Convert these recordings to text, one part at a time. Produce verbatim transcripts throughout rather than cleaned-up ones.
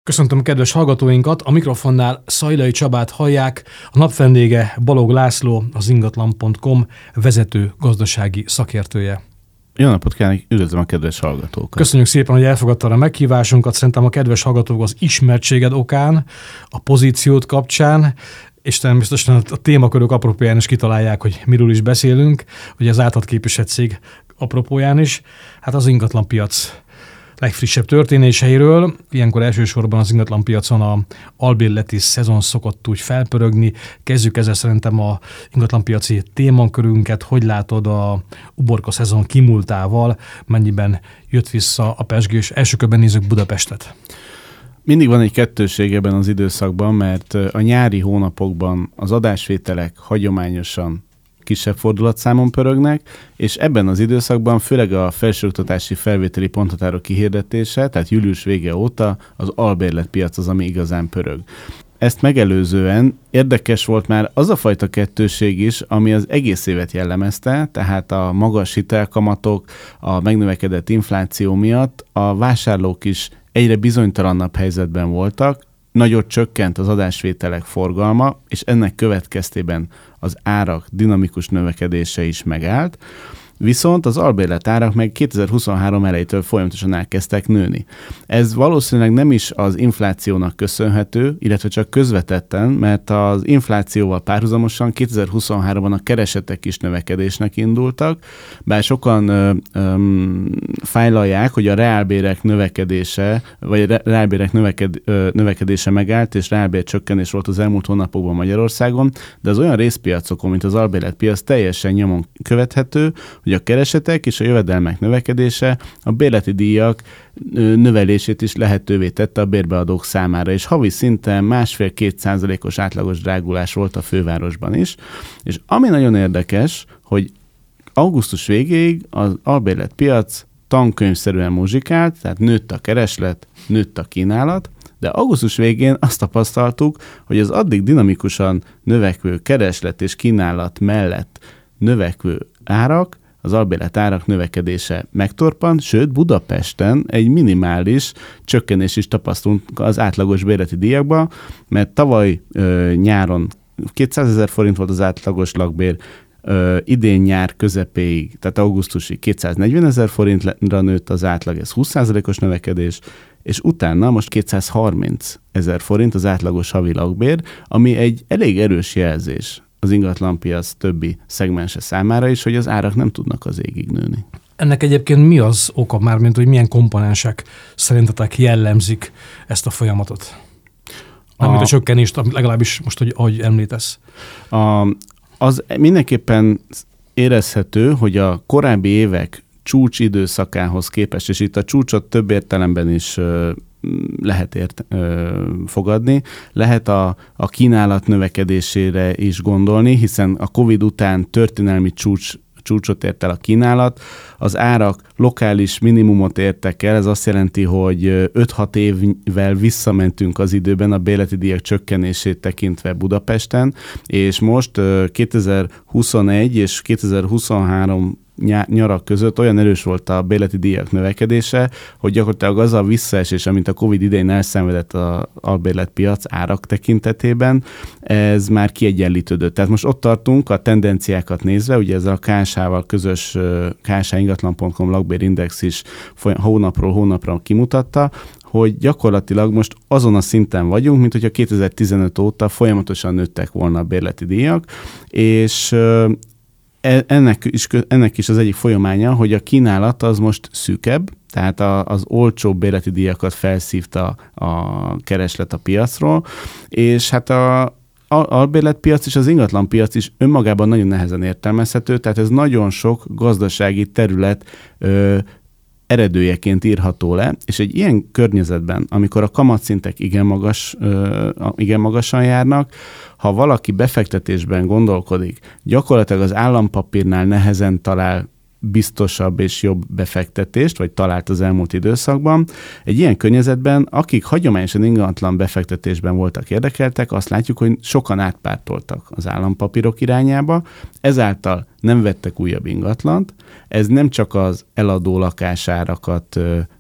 Köszöntöm a kedves hallgatóinkat, a mikrofonnál Szajlai Csabát hallják, a nap vendége Balog László, az ingatlan pont com vezető gazdasági szakértője. Jó napot kívánok, üdvözlöm a kedves hallgatókat. Köszönjük szépen, hogy elfogadtad a meghívásunkat. Szerintem a kedves hallgatók az ismertséged okán, a pozíciót kapcsán, és természetesen a témakörök apropóján is kitalálják, hogy miről is beszélünk, ugye az által képviselt cég apropóján is. Hát az ingatlanpiac legfrissebb történéseiről. Ilyenkor elsősorban az ingatlanpiacon a albérleti szezon szokott úgy felpörögni. Kezdjük ezzel szerintem a ingatlanpiaci témakörünket. Hogy látod a uborka szezon kimúltával, mennyiben jött vissza a pezsgés? Első körben nézzük Budapestet. Mindig van egy kettőség ebben az időszakban, mert a nyári hónapokban az adásvételek hagyományosan kisebb fordulatszámon pörögnek, és ebben az időszakban főleg a felsőoktatási felvételi ponthatárok kihirdetése, tehát július vége óta az albérletpiac az, ami igazán pörög. Ezt megelőzően érdekes volt már az a fajta kettőség is, ami az egész évet jellemezte, tehát a magas hitelkamatok, a megnövekedett infláció miatt a vásárlók is egyre bizonytalanabb helyzetben voltak, nagyot csökkent az adásvételek forgalma, és ennek következtében az árak dinamikus növekedése is megállt, viszont az albérlet árak meg kétezer-huszonhárom elejétől folyamatosan elkezdtek nőni. Ez valószínűleg nem is az inflációnak köszönhető, illetve csak közvetetten, mert az inflációval párhuzamosan kétezer-huszonháromban a keresetek is növekedésnek indultak, bár sokan ö, ö, fájlalják, hogy a reálbérek növekedése, vagy a reálbérek növeked, ö, növekedése megállt, és reálbér csökkenés volt az elmúlt hónapokban Magyarországon, de az olyan részpiacokon, mint az albérletpiac teljesen nyomon követhető, hogy a keresetek és a jövedelmek növekedése a bérleti díjak növelését is lehetővé tette a bérbeadók számára, és havi szinten másfél-két százalékos átlagos drágulás volt a fővárosban is. És ami nagyon érdekes, hogy augusztus végéig az albérletpiac tankönyvszerűen muzsikált, tehát nőtt a kereslet, nőtt a kínálat, de augusztus végén azt tapasztaltuk, hogy az addig dinamikusan növekvő kereslet és kínálat mellett növekvő árak, az albérlet árak növekedése megtorpan, sőt Budapesten egy minimális csökkenés is tapasztalunk az átlagos bérleti díjakban, mert tavaly ö, nyáron kétszázezer forint volt az átlagos lakbér, ö, idén nyár közepéig, tehát augusztusig kétszáznegyvenezer forintra nőtt az átlag, ez húsz százalékos növekedés, és utána most kétszázharmincezer forint az átlagos havi lakbér, ami egy elég erős jelzés az ingatlanpiac többi szegmense számára is, hogy az árak nem tudnak az égig nőni. Ennek egyébként mi az oka, mármint, hogy milyen komponensek szerintetek jellemzik ezt a folyamatot? Mármint a, a csökkenést, legalábbis most, hogy, ahogy említesz. A, az mindenképpen érezhető, hogy a korábbi évek csúcs időszakához képest, és itt a csúcsot több értelemben is lehet ért, ö, fogadni, lehet a, a kínálat növekedésére is gondolni, hiszen a Covid után történelmi csúcs, csúcsot ért el a kínálat, az árak lokális minimumot értek el, ez azt jelenti, hogy öt-hat évvel visszamentünk az időben a bérleti díjak csökkenését tekintve Budapesten, és most kétezer-huszonegy és kétezer-huszonhárom nyarak között olyan erős volt a bérleti díjak növekedése, hogy gyakorlatilag az a visszaesés, amit a Covid idején elszenvedett az albérletpiac árak tekintetében, ez már kiegyenlítődött. Tehát most ott tartunk a tendenciákat nézve, ugye ez a ká es há-val közös ká es há ingatlan pont com lakbérindex is hónapról hónapra kimutatta, hogy gyakorlatilag most azon a szinten vagyunk, mint hogyha kétezer-tizenöt óta folyamatosan nőttek volna a bérleti díjak, és Ennek is, ennek is az egyik folyamánya, hogy a kínálat az most szűkebb, tehát a, az olcsóbb bérleti díjakat felszívta a kereslet a piacról, és hát a albérletpiac és az ingatlanpiac is önmagában nagyon nehezen értelmezhető, tehát ez nagyon sok gazdasági terület ö, eredőjeként írható le, és egy ilyen környezetben, amikor a kamatszintek igen, magas, ö, igen magasan járnak, ha valaki befektetésben gondolkodik, gyakorlatilag az állampapírnál nehezen talál biztosabb és jobb befektetést, vagy talált az elmúlt időszakban. Egy ilyen környezetben, akik hagyományosan ingatlan befektetésben voltak érdekeltek, azt látjuk, hogy sokan átpártoltak az állampapírok irányába, ezáltal nem vettek újabb ingatlant. Ez nem csak az eladó lakásárakat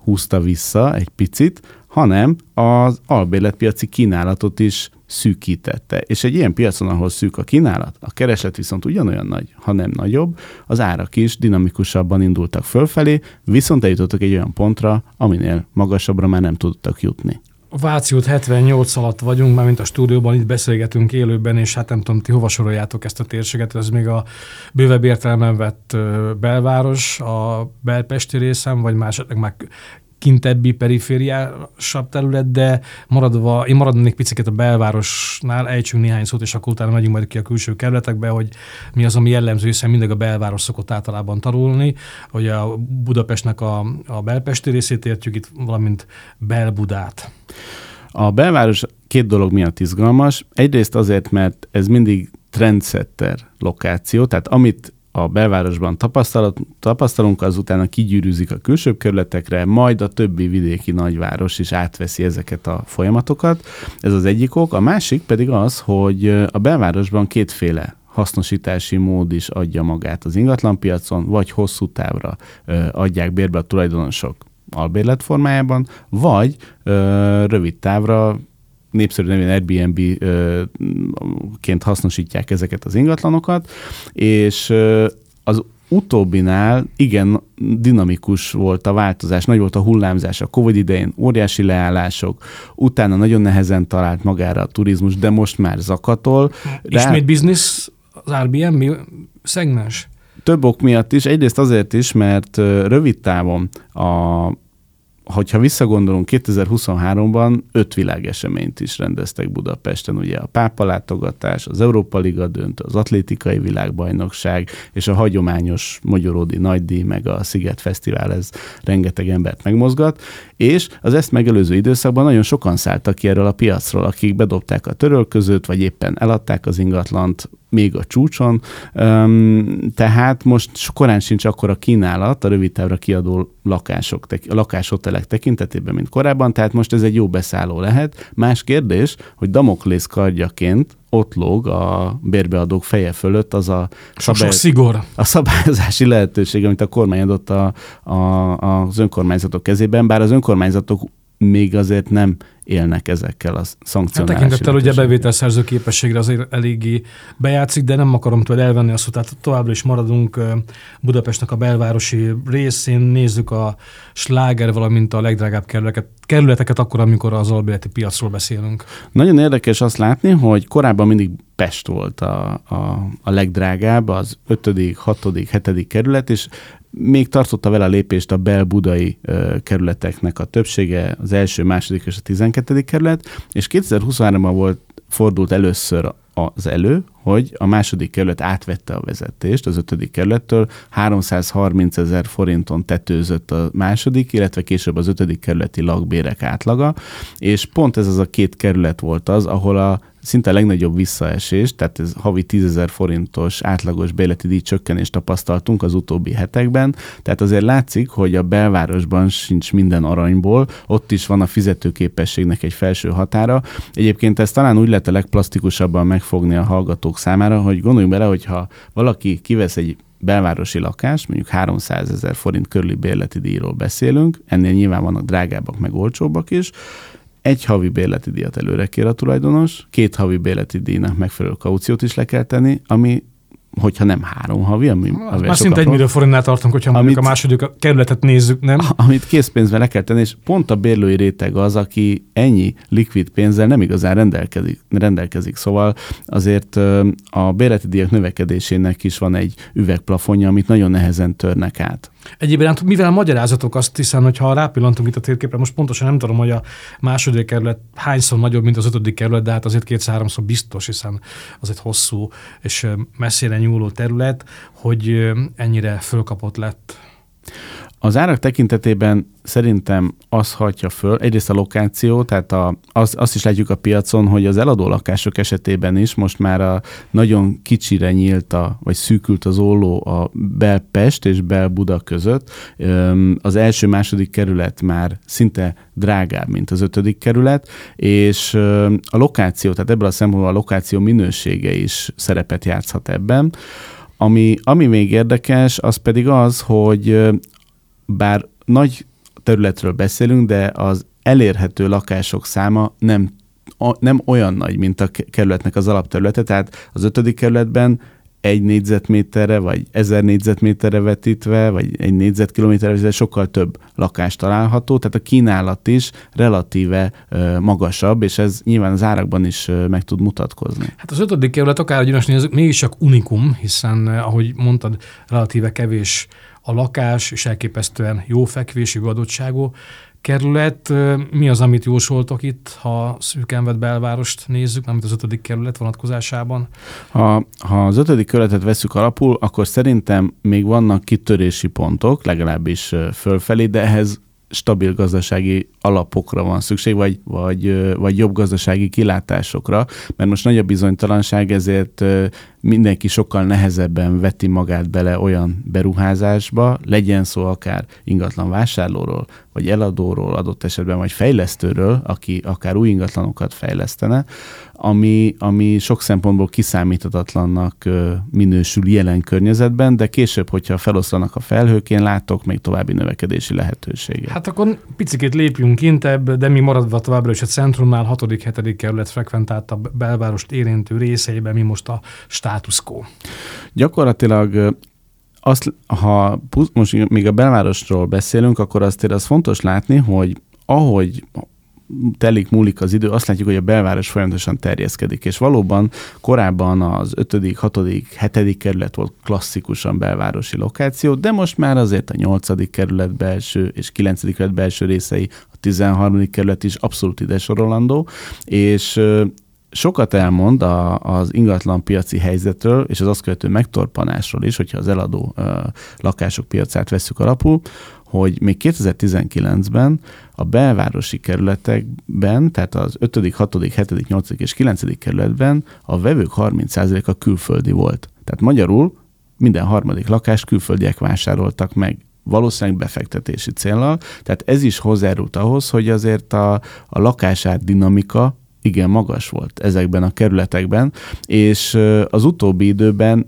húzta vissza egy picit, hanem az albérletpiaci kínálatot is szűkítette. És egy ilyen piacon, ahol szűk a kínálat, a kereslet viszont ugyanolyan nagy, hanem nagyobb, az árak is dinamikusabban indultak fölfelé, viszont eljutottak egy olyan pontra, aminél magasabbra már nem tudtak jutni. A Váci út hetvennyolc alatt vagyunk, már mint a stúdióban, itt beszélgetünk élőben, és hát nem tudom, ti hova soroljátok ezt a térséget, ez még a bővebb értelemben vett belváros, a belpesti részen, vagy más esetleg már kintebbi, perifériásabb terület, de maradva, én maradnék picit a belvárosnál, ejtsünk néhány szót, és akkor utána megyünk majd ki a külső kerületekbe, hogy mi az, ami jellemző, hiszen mindig a belváros szokott általában tarulni, hogy a Budapestnek a, a belpesti részét értjük itt, valamint Belbudát. A belváros két dolog miatt izgalmas. Egyrészt azért, mert ez mindig trendsetter lokáció, tehát amit a belvárosban tapasztalunk, az utána kigyűrűzik a külsőbb kerületekre, majd a többi vidéki nagyváros is átveszi ezeket a folyamatokat. Ez az egyik ok. A másik pedig az, hogy a belvárosban kétféle hasznosítási mód is adja magát az ingatlanpiacon, vagy hosszú távra adják bérbe a tulajdonosok albérlet formájában, vagy ö, rövid távra népszerű nevén Airbnb-ként hasznosítják ezeket az ingatlanokat, és az utóbbinál igen dinamikus volt a változás, nagy volt a hullámzás a Covid idején, óriási leállások, utána nagyon nehezen talált magára a turizmus, de most már zakatol. Ismét biznisz az Airbnb szegmens? Több ok miatt is, egyrészt azért is, mert rövid távon a hogyha visszagondolunk, kétezer-huszonháromban öt világeseményt is rendeztek Budapesten, ugye a pápa látogatás, az Európa Liga döntő, az atlétikai világbajnokság, és a hagyományos Magyaródi nagydíj, meg a Sziget Fesztivál, ez rengeteg embert megmozgat, és az ezt megelőző időszakban nagyon sokan szálltak ki erről a piacról, akik bedobták a törölközőt, vagy éppen eladták az ingatlant, még a csúcson, tehát most korán sincs akkora kínálat a rövid távra kiadó lakások, lakáshotelek tekintetében, mint korábban, tehát most ez egy jó beszálló lehet. Más kérdés, hogy Damoklész kardjaként ott lóg a bérbeadók feje fölött az a, szabály... szigor. a szabályozási lehetőség, amit a kormány adott a, a, az önkormányzatok kezében, bár az önkormányzatok még azért nem élnek ezekkel a szankcionálási. Hát tekintettel, hogy a bevételszerző képességre azért eléggé bejátszik, de nem akarom tőle elvenni azt, hogy tehát továbbra is maradunk Budapestnek a belvárosi részén, nézzük a sláger, valamint a legdrágább kerületeket, kerületeket akkor, amikor az albérleti piacról beszélünk. Nagyon érdekes azt látni, hogy korábban mindig Pest volt a, a, a legdrágább, az ötödik, hatodik, hetedik kerület, és még tartotta vele a lépést a belbudai ö, kerületeknek a többsége, az első, második és a tizenkettedik kerület, és kétezer-huszonháromban volt, fordult először az elő, hogy a második kerület átvette a vezetést az ötödik kerülettől, háromszázharmincezer forinton tetőzött a második, illetve később az ötödik kerületi lakbérek átlaga, és pont ez az a két kerület volt az, ahol a szinte a legnagyobb visszaesés, tehát ez havi tízezer forintos átlagos bérleti díj csökkenést tapasztaltunk az utóbbi hetekben, tehát azért látszik, hogy a belvárosban sincs minden aranyból, ott is van a fizetőképességnek egy felső határa. Egyébként ezt talán úgy lehet a legplastikusabban megfogni a hallgatók számára, hogy gondoljunk bele, hogyha valaki kivesz egy belvárosi lakást, mondjuk háromszázezer forint körüli bérleti díjról beszélünk, ennél nyilván vannak drágábbak, meg olcsóbbak is, egy havi bérleti díjat előre kér a tulajdonos, két havi bérleti díjnak megfelelő kauciót is le kell tenni, ami, hogyha nem három havi, ami... Már szinte egy millió forintnál tartunk, hogyha amit, a második kerületet nézzük, nem? Amit készpénzben le kell tenni, és pont a bérlői réteg az, aki ennyi likvid pénzzel nem igazán rendelkezik. rendelkezik. Szóval azért a bérleti díjak növekedésének is van egy üvegplafonja, amit nagyon nehezen törnek át. Egyébként mivel magyarázatok azt hiszem, hogy ha rápillantunk itt a térképre, most pontosan nem tudom, hogy a második kerület hányszor nagyobb, mint az ötödik kerület, de hát azért kétszer-háromszor biztos, hiszen az egy hosszú és messzire nyúló terület, hogy ennyire fölkapott lett. Az árak tekintetében szerintem az hatja föl, egyrészt a lokáció, tehát a, az, azt is látjuk a piacon, hogy az eladó lakások esetében is most már a nagyon kicsire nyílt, a, vagy szűkült az olló a Belpest és Belbuda között. Az első-második kerület már szinte drágább, mint az ötödik kerület, és a lokáció, tehát ebből a szempontból a lokáció minősége is szerepet játszhat ebben. Ami, ami még érdekes, az pedig az, hogy bár nagy területről beszélünk, de az elérhető lakások száma nem, a, nem olyan nagy, mint a kerületnek az alapterülete, tehát az ötödik kerületben egy négyzetméterre, vagy ezer négyzetméterre vetítve, vagy egy négyzetkilométerre vetítve sokkal több lakás található, tehát a kínálat is relatíve ö, magasabb, és ez nyilván az árakban is ö, meg tud mutatkozni. Hát az ötödik kerület, akárhogy most nézzük, mégis csak unikum, hiszen ahogy mondtad, relatíve kevés a lakás, és elképesztően jó fekvési adottságú kerület. Mi az, amit jósoltok itt, ha szűken vett belvárost nézzük, amit az ötödik kerület vonatkozásában? Ha, ha az ötödik kerületet vesszük alapul, akkor szerintem még vannak kitörési pontok, legalábbis fölfelé, de ehhez stabil gazdasági alapokra van szükség, vagy, vagy, vagy jobb gazdasági kilátásokra, mert most nagy a bizonytalanság, ezért mindenki sokkal nehezebben veti magát bele olyan beruházásba, legyen szó akár ingatlan vásárlóról, vagy eladóról, adott esetben, vagy fejlesztőről, aki akár új ingatlanokat fejlesztene, ami, ami sok szempontból kiszámíthatatlannak minősül jelen környezetben, de később, hogyha feloszlanak a felhők, én látok még további növekedési lehetőséget. Hát akkor picikét lépjünk intebb, de mi maradva továbbra is a centrumnál, hatodik hetedik kerület frekventáltabb belvárost érintő részeiben, mi most a status quo? Gyakorlatilag azt, ha most még a belvárosról beszélünk, akkor azt az fontos látni, hogy ahogy telik, múlik az idő, azt látjuk, hogy a belváros folyamatosan terjeszkedik, és valóban korábban az ötödik, hatodik, hetedik kerület volt klasszikusan belvárosi lokáció, de most már azért a nyolcadik kerület belső és kilencedik kerület belső részei, a tizenharmadik kerület is abszolút ide sorolandó, és sokat elmond a, az ingatlan piaci helyzetről, és az azt követő megtorpanásról is, hogyha az eladó ö, lakások piacát vesszük alapul, hogy még kétezer-tizenkilencben a belvárosi kerületekben, tehát az ötödik, hatodik, hetedik, nyolcadik és kilencedik kerületben a vevők harminc százaléka külföldi volt. Tehát magyarul minden harmadik lakást külföldiek vásároltak meg, valószínűleg befektetési céllal. Tehát ez is hozzárult ahhoz, hogy azért a, a lakásár dinamika igen magas volt ezekben a kerületekben, és az utóbbi időben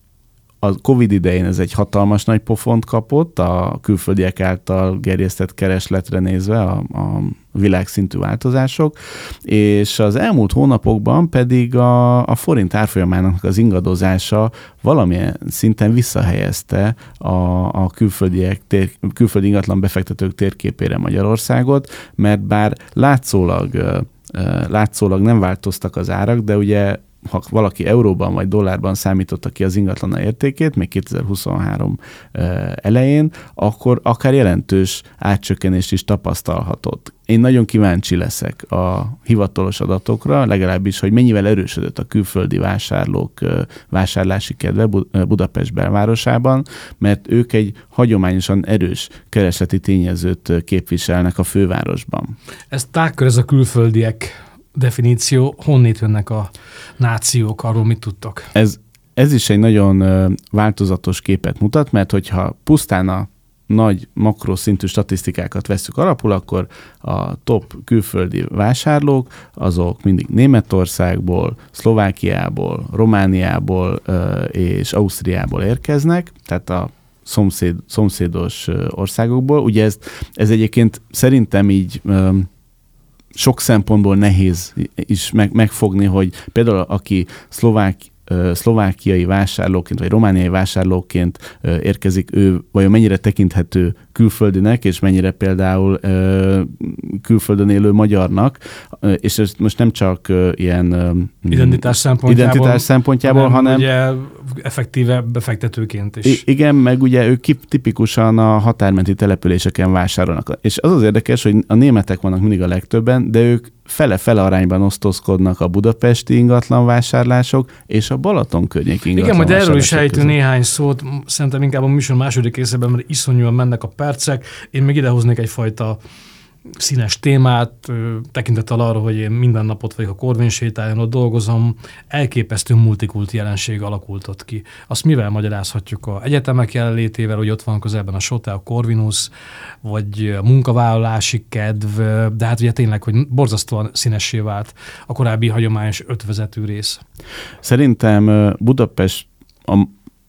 a Covid idején ez egy hatalmas nagy pofont kapott a külföldiek által gerjesztett keresletre nézve a, a világszintű változások, és az elmúlt hónapokban pedig a, a forint árfolyamának az ingadozása valamilyen szinten visszahelyezte a, a külföldiek, tér, külföldi ingatlan befektetők térképére Magyarországot, mert bár látszólag, látszólag nem változtak az árak, de ugye ha valaki euróban vagy dollárban számította ki az ingatlana értékét, még kétezer-huszonhárom elején, akkor akár jelentős átcsökkenést is tapasztalhatott. Én nagyon kíváncsi leszek a hivatalos adatokra, legalábbis, hogy mennyivel erősödött a külföldi vásárlók vásárlási kedve Budapest belvárosában, mert ők egy hagyományosan erős keresleti tényezőt képviselnek a fővárosban. Ez tágkör, ez a külföldiek definíció, honnét jönnek a nációk, arról mit tudtok? Ez, ez is egy nagyon változatos képet mutat, mert hogyha pusztán a nagy makroszintű statisztikákat vesszük alapul, akkor a top külföldi vásárlók, azok mindig Németországból, Szlovákiából, Romániából és Ausztriából érkeznek, tehát a szomszéd, szomszédos országokból. Ugye ez, ez egyébként szerintem így sok szempontból nehéz is meg, megfogni, hogy például aki szlovák, szlovákiai vásárlóként, vagy romániai vásárlóként érkezik, ő vajon mennyire tekinthető külföldinek, és mennyire például külföldön élő magyarnak, és ez most nem csak ilyen identitás szempontjából, identitás szempontjából hanem, hanem ugye effektíve befektetőként is. Igen, meg ugye ők tipikusan a határmenti településeken vásárolnak. És az az érdekes, hogy a németek vannak mindig a legtöbben, de ők fele-fele arányban osztozkodnak a budapesti ingatlan vásárlások és a Balaton környéki ingatlan vásárlások. Igen, majd erről is ejtünk néhány szót, szerintem inkább a műsor második részében, mert iszonyúan mennek a percek. Én még idehoznék egyfajta színes témát, tekintettel arra, hogy én minden napot vagyok a Korvin sétájon, ott dolgozom, elképesztő multikulti jelenség alakult ott ki. Azt mivel magyarázhatjuk? A egyetemek jelenlétével, hogy ott van közelben a SOTE, a Corvinus, vagy a munkavállalási kedv, de hát ugye tényleg, hogy borzasztóan színessé vált a korábbi hagyományos ötvezető rész. Szerintem Budapest a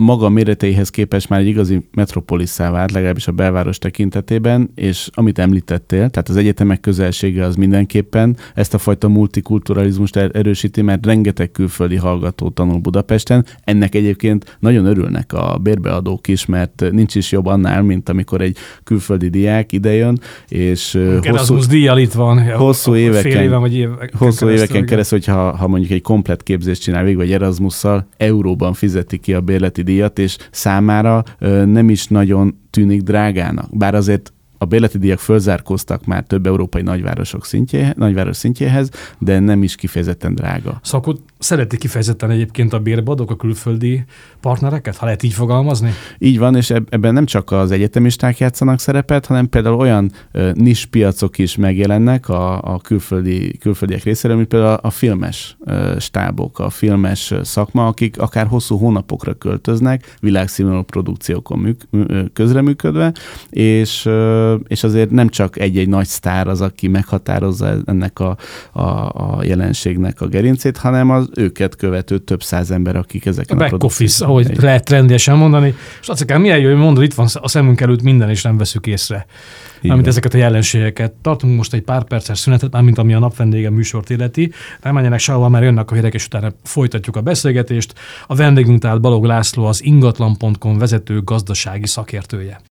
maga méreteihez képest már egy igazi metropolisszá vált, legalábbis a belváros tekintetében, és amit említettél, tehát az egyetemek közelsége az mindenképpen ezt a fajta multikulturalizmust erősíti, mert rengeteg külföldi hallgató tanul Budapesten. Ennek egyébként nagyon örülnek a bérbeadók is, mert nincs is jobb annál, mint amikor egy külföldi diák idejön, és hosszú, díjjal itt van, hosszú éveken, fél éven vagy éveken hosszú éveken keresztül, hogyha ha mondjuk egy komplett képzést csinál végig, vagy Erasmusszal, euróban fizeti ki a bérleti díjat, és számára ö, nem is nagyon tűnik drágának. Bár azért a bérleti díjak fölzárkóztak már több európai nagyvárosok szintjé, nagyváros szintjéhez, de nem is kifejezetten drága. Szóval akkor szereti kifejezetten egyébként a bérbeadók a külföldi partnereket, ha lehet így fogalmazni? Így van, és ebben nem csak az egyetemisták játszanak szerepet, hanem például olyan uh, nis piacok is megjelennek a, a külföldi, külföldiek részéről, mint például a filmes uh, stábok, a filmes szakma, akik akár hosszú hónapokra költöznek, világszínvonalú produkciókon műk, közreműködve, és uh, és azért nem csak egy-egy nagy sztár az, aki meghatározza ennek a, a, a jelenségnek a gerincét, hanem az őket követő több száz ember, akik ezeken a, a back office, ahogy egy... lehet trendiesen mondani. És azt kell, milyen jó, hogy mondod, itt van a szemünk előtt minden, és nem veszük észre. Mármint ezeket a jelenségeket. Tartunk most egy pár perces szünetet, mármint ami a napvendége műsort illeti. Nem menjenek sehova, mert jönnek a hírek, és utána folytatjuk a beszélgetést. A vendégünk tehát Balogh László, az ingatlan pont com vezető gazdasági szakértője.